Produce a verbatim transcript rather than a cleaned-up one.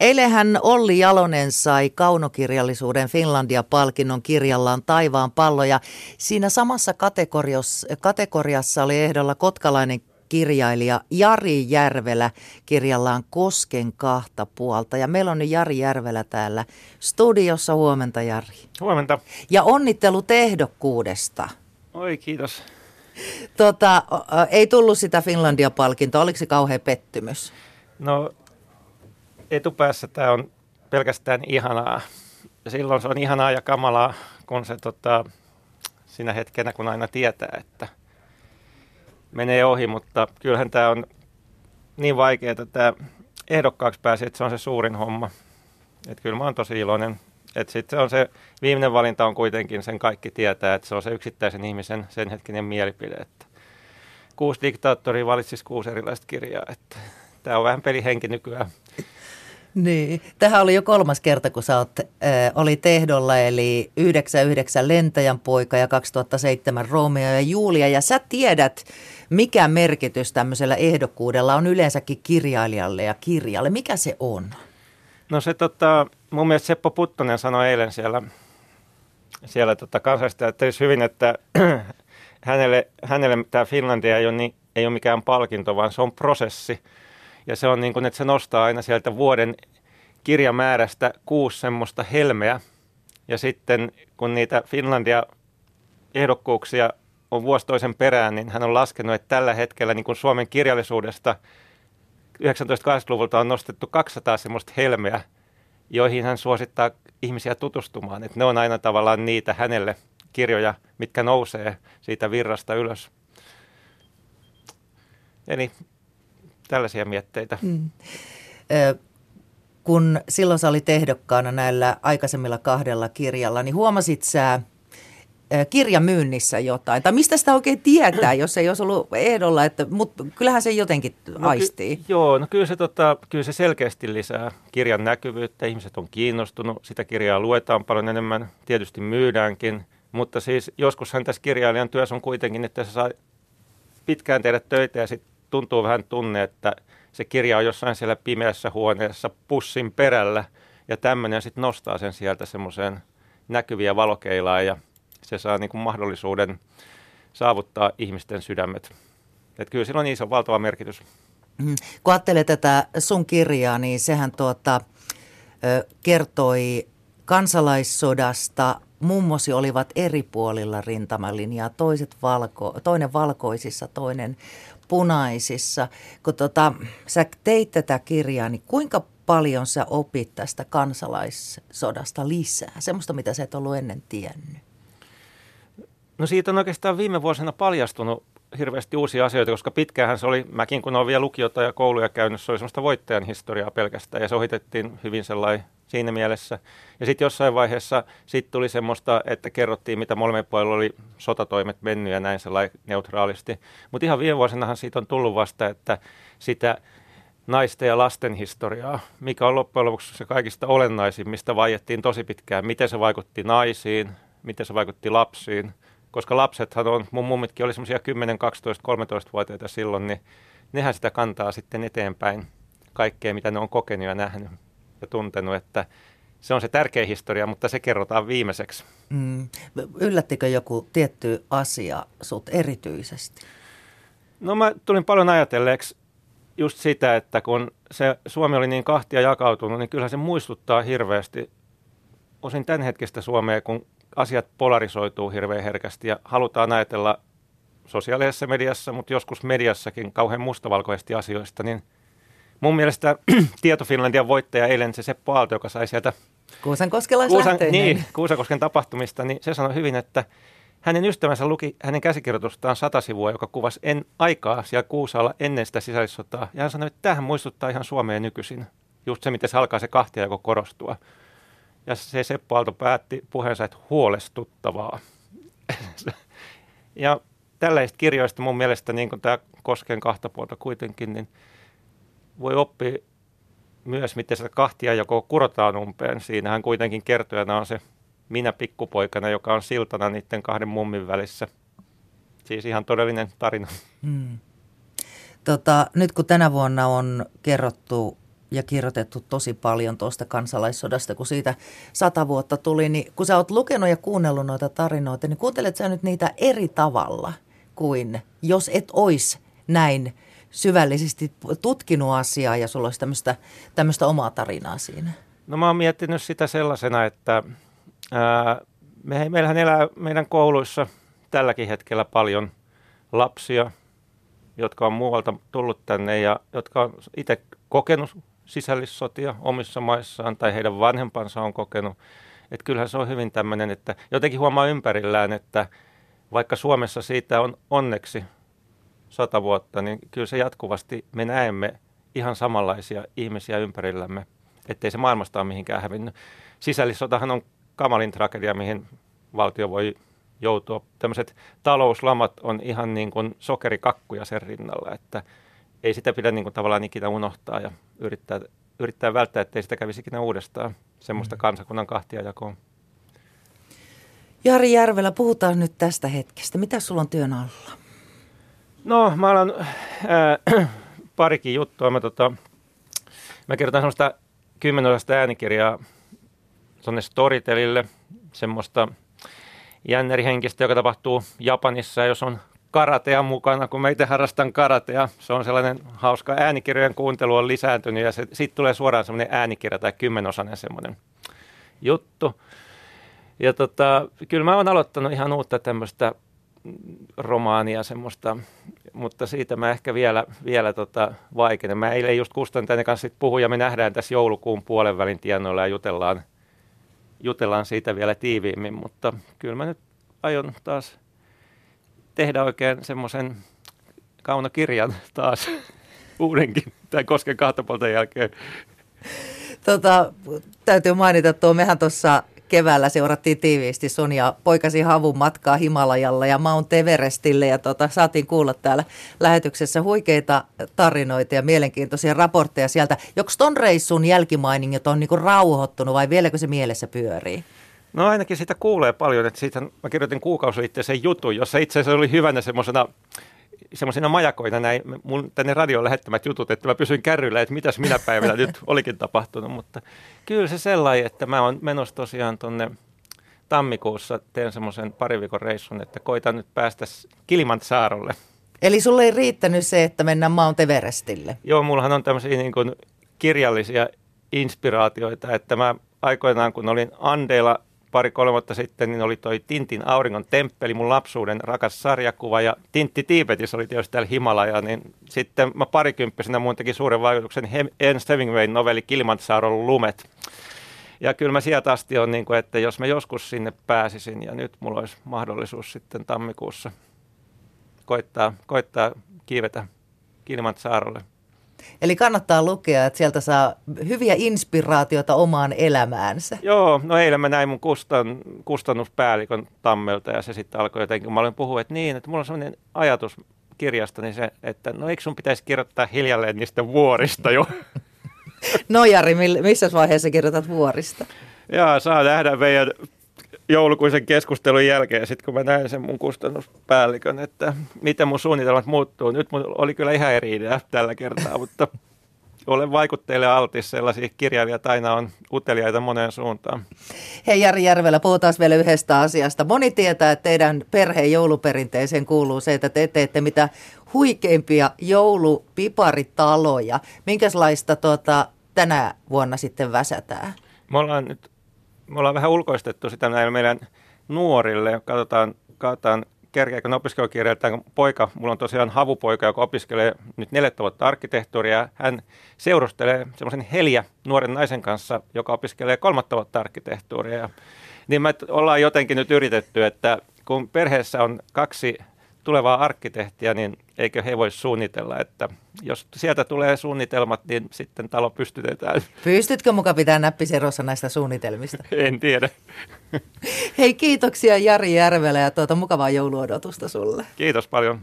Eilenhän Olli Jalonen sai kaunokirjallisuuden Finlandia-palkinnon kirjallaan Taivaan pallo ja siinä samassa kategoriassa, kategoriassa oli ehdolla kotkalainen kirjailija Jari Järvelä kirjallaan Kosken kahta puolta. Ja meillä on nyt Jari Järvelä täällä studiossa. Huomenta, Jari. Huomenta. Ja onnittelut ehdokkuudesta. Oi, kiitos. Tota, ei tullut sitä Finlandia-palkintoa. Oliko se kauhea pettymys? No, etupäässä tämä on pelkästään ihanaa. Ja silloin se on ihanaa ja kamalaa, kun se tota, siinä hetkenä, kun aina tietää, että menee ohi, mutta kyllähän tämä on niin vaikeaa, että tämä ehdokkaaksi pääsi, että se on se suurin homma. Että kyllä mä oon tosi iloinen. Että sitten se on se viimeinen valinta on kuitenkin, sen kaikki tietää, että se on se yksittäisen ihmisen sen hetkinen mielipide. Että kuusi diktaattoria valitsisi kuusi erilaista kirjaa. Että tämä on vähän pelihenki nykyään. Niin. Tähän oli jo kolmas kerta, kun sä oot, äh, olit ehdolla, eli yhdeksänkymmentäyhdeksän Lentäjän poika ja kaksituhattaseitsemän Romeo ja Julia. Ja sä tiedät, mikä merkitys tämmöisellä ehdokkuudella on yleensäkin kirjailijalle ja kirjalle. Mikä se on? No se tota, mun mielestä Seppo Puttonen sanoi eilen siellä, siellä tota kansanedustajattelissa hyvin, että hänelle, hänelle tämä Finlandia ei ole, niin, ei ole mikään palkinto, vaan se on prosessi. Ja se on niin kuin, että se nostaa aina sieltä vuoden kirjamäärästä kuusi semmoista helmeä. Ja sitten kun niitä Finlandia-ehdokkuuksia on vuosi toisen perään, niin hän on laskenut, että tällä hetkellä niin kuin Suomen kirjallisuudesta yhdeksäntoistasataakahdeksankymmentäluvulta on nostettu kaksisataa semmoista helmeä, joihin hän suosittaa ihmisiä tutustumaan. Että ne on aina tavallaan niitä hänelle kirjoja, mitkä nousee siitä virrasta ylös. Eli tällaisia mietteitä. Mm. Ö, kun silloin sä olit ehdokkaana näillä aikaisemmilla kahdella kirjalla, niin huomasit sä ö, kirjamyynnissä jotain? Tai mistä sitä oikein tietää, jos ei olisi ollut ehdolla? Mutta kyllähän se jotenkin no, aistii. Ky- joo, no kyllä se, tota, kyllä se selkeästi lisää kirjan näkyvyyttä. Ihmiset on kiinnostunut, sitä kirjaa luetaan paljon enemmän, tietysti myydäänkin. Mutta siis joskushan tässä kirjailijan työssä on kuitenkin, että se saa pitkään tehdä töitä ja sitten tuntuu vähän tunne, että se kirja on jossain siellä pimeässä huoneessa pussin perällä ja tämmöinen sitten nostaa sen sieltä semmoiseen näkyviä valokeilaan ja se saa niin kuin mahdollisuuden saavuttaa ihmisten sydämet. Että kyllä sillä on iso valtava merkitys. Mm. Kun ajattelee tätä sun kirjaa, niin sehän tuota, ö, kertoi kansalaissodasta. Mummosi olivat eri puolilla rintamalinjaa, toiset valko, toinen valkoisissa, toinen punaisissa. Kun tota, sä teit tätä kirjaa, niin kuinka paljon sä opit tästä kansalaissodasta lisää? Semmoista, mitä sä et ollut ennen tiennyt. No siitä on oikeastaan viime vuosina paljastunut hirveästi uusia asioita, koska pitkäänhän se oli, mäkin kun olen vielä lukiota ja kouluja käynyt, se oli semmoista voittajan historiaa pelkästään ja se ohitettiin hyvin sellainen siinä mielessä. Ja sitten jossain vaiheessa sit tuli semmoista, että kerrottiin, mitä molemmin puolilla oli sotatoimet mennyt ja näin sellainen neutraalisti. Mutta ihan viime vuosinahan siitä on tullut vasta, että sitä naisten ja lasten historiaa, mikä on loppujen lopuksi se kaikista olennaisin, mistä vaiettiin tosi pitkään. Miten se vaikutti naisiin, miten se vaikutti lapsiin. Koska lapsethan on, mun mummitkin oli semmoisia kymmenen, kaksitoista, kolmetoista-vuotiaita silloin, niin nehän sitä kantaa sitten eteenpäin kaikkea, mitä ne on kokenut ja nähnyt ja tuntenut, että se on se tärkeä historia, mutta se kerrotaan viimeiseksi. Mm. Yllättikö joku tietty asia sut erityisesti? No mä tulin paljon ajatelleeksi just sitä, että kun se Suomi oli niin kahtia jakautunut, niin kyllähän se muistuttaa hirveästi osin tämänhetkistä Suomea, kun asiat polarisoituu hirveän herkästi ja halutaan ajatella sosiaalisessa mediassa, mutta joskus mediassakin kauhean mustavalkoisesti asioista, niin mun mielestä Tieto Finlandian voittaja eilen se Seppo Aalto, joka sai sieltä Kuusankoskelaislähteinen. Niin, Kuusankosken tapahtumista, niin se sanoi hyvin, että hänen ystävänsä luki hänen käsikirjoitustaan sata sivua, joka kuvasi en, aikaa siellä Kuusaalla ennen sitä sisällissotaa. Ja hän sanoi, että tämähän muistuttaa ihan Suomea nykyisin. Just se, miten se alkaa se kahtiajako korostua. Ja se Seppo Aalto päätti puheensa, että huolestuttavaa. Ja tällaisista kirjoista mun mielestä, niin kuin tämä Kosken kahta puolta kuitenkin, niin voi oppia myös, miten sitä kahtiajakoa kurotaan umpeen. Siinähän kuitenkin kertojana on se minä pikkupoikana, joka on siltana niiden kahden mummin välissä. Siis ihan todellinen tarina. Hmm. Tota, nyt kun tänä vuonna on kerrottu ja kirjoitettu tosi paljon tuosta kansalaissodasta, kun siitä sata vuotta tuli. Niin kun sä oot lukenut ja kuunnellut noita tarinoita, niin kuuntelet sä nyt niitä eri tavalla kuin jos et ois näin syvällisesti tutkinut asiaa ja sulla olisi tämmöistä, tämmöistä omaa tarinaa siinä? No mä oon miettinyt sitä sellaisena, että ää, me, meillähän elää meidän kouluissa tälläkin hetkellä paljon lapsia, jotka on muualta tullut tänne ja jotka on itse kokenut sisällissotia omissa maissaan tai heidän vanhempansa on kokenut. Että kyllähän se on hyvin tämmöinen, että jotenkin huomaa ympärillään, että vaikka Suomessa siitä on onneksi sata vuotta, niin kyllä se jatkuvasti me näemme ihan samanlaisia ihmisiä ympärillämme, ettei se maailmasta ole mihinkään hävinnyt. Sisällissotahan on kamalin tragedia, mihin valtio voi joutua. Tämmöiset talouslamat on ihan niin kuin sokerikakkuja sen rinnalla, että ei sitä pidä niin kuin tavallaan ikinä unohtaa ja yrittää, yrittää välttää, ettei sitä kävisi ikinä uudestaan semmoista kansakunnan kahtiajakoa. Jari Järvelä, puhutaan nyt tästä hetkestä. Mitä sulla on työn alla? No, mä alan äh, parikin juttua. Mä, tota, mä kirjoitan semmoista kymmenosasta äänikirjaa tuonne Storytelille, semmoista jännärihenkistä, joka tapahtuu Japanissa, jos on karatea mukana, kun mä itse harrastan karatea. Se on sellainen hauska, äänikirjojen kuuntelu on lisääntynyt ja se, siitä tulee suoraan semmoinen äänikirja tai kymmenosainen semmoinen juttu. Ja tota, kyllä mä oon aloittanut ihan uutta tämmöistä romaania semmoista, mutta siitä mä ehkä vielä, vielä tota vaikenen. Mä eilen just Kustan tänne kanssa puhuin ja me nähdään tässä joulukuun puolen välin tienoilla ja jutellaan, jutellaan siitä vielä tiiviimmin, mutta kyllä mä nyt aion taas tehdä oikein semmoisen kaunokirjan taas uudenkin, tai kosken kahta puolta jälkeen. Tota, täytyy mainita tuo, mehän tuossa keväällä seurattiin tiiviisti sun ja poikasi havun matkaa Himalajalla ja Mount Everestille ja tota, saatiin kuulla täällä lähetyksessä huikeita tarinoita ja mielenkiintoisia raportteja sieltä. Joks ton reissun jälkimainingit on niinku rauhoittunut vai vieläkö se mielessä pyörii? No ainakin sitä kuulee paljon, että siitä mä kirjoitin kuukausiliitteisen jutun, jossa itse asiassa oli hyvänä semmoisena semmoisina majakoina näin mun tänne radioon lähettämät jutut, että mä pysyin kärryillä, että mitäs minä päivänä nyt olikin tapahtunut, mutta kyllä se sellainen, että mä oon menossa tosiaan tuonne tammikuussa, teen semmoisen pari viikon reissun, että koitan nyt päästä Kilimantsaarolle. Eli sulle ei riittänyt se, että mennään Mount Everestille? Joo, mullahan on tämmöisiä niin kuin kirjallisia inspiraatioita, että mä aikoinaan kun olin Andeilla pari-kolme vuotta sitten, niin oli toi Tintin Auringon temppeli, mun lapsuuden rakas sarjakuva, ja Tintti Tiibetissä oli tietysti täällä Himalaja, niin sitten mä parikymppisenä mun teki suuren vaikutuksen Ernst Hemingwayn novelli Kilimantsaaron lumet. Ja kyllä mä sieltä asti on, niin kuin, että jos mä joskus sinne pääsisin, ja nyt mulla olisi mahdollisuus sitten tammikuussa koittaa, koittaa kiivetä Kilimantsaarolle. Eli kannattaa lukea, että sieltä saa hyviä inspiraatioita omaan elämäänsä. Joo, no eilen mä näin mun kustan, kustannuspäällikön Tammelta ja se sitten alkoi jotenkin, mä olin puhua, että niin, että mulla on sellainen ajatus kirjastani se, että no eikö sun pitäisi kirjoittaa hiljalleen niistä vuorista jo? No Jari, missä vaiheessa kirjoitat vuorista? Jaa, saa nähdä meidän joulukuisen keskustelun jälkeen, sitten kun mä näin sen mun kustannuspäällikön, että miten mun suunnitelmat muuttuu. Nyt mun oli kyllä ihan eri idea tällä kertaa, mutta olen vaikutteille altis. Sellaisia kirjailijat aina on uteliaita moneen suuntaan. Hei Jari Järvelä, puhutaan vielä yhdestä asiasta. Moni tietää, että teidän perheen jouluperinteeseen kuuluu se, että te teette mitä huikeimpia joulupiparitaloja. Minkälaista tuota, tänä vuonna sitten väsätään? Me ollaan nyt Me ollaan vähän ulkoistettu sitä näille meidän nuorille. Katsotaan, katsotaan kerkeäkö ne opiskelukirjoittaa. Poika, mulla on tosiaan havupoika, joka opiskelee nyt neljättä vuotta arkkitehtuuria. Hän seurustelee semmoisen Heljä nuoren naisen kanssa, joka opiskelee kolmatta vuotta arkkitehtuuria. Ja niin me ollaan jotenkin nyt yritetty, että kun perheessä on kaksi tulevaa arkkitehtiä, niin eikö he voi suunnitella, että jos sieltä tulee suunnitelmat, niin sitten talo pystytetään. Pystytkö muka pitää näppiserossa näistä suunnitelmista? En tiedä. Hei, kiitoksia Jari Järvelä ja tuota mukavaa jouluodotusta sulle. Kiitos paljon.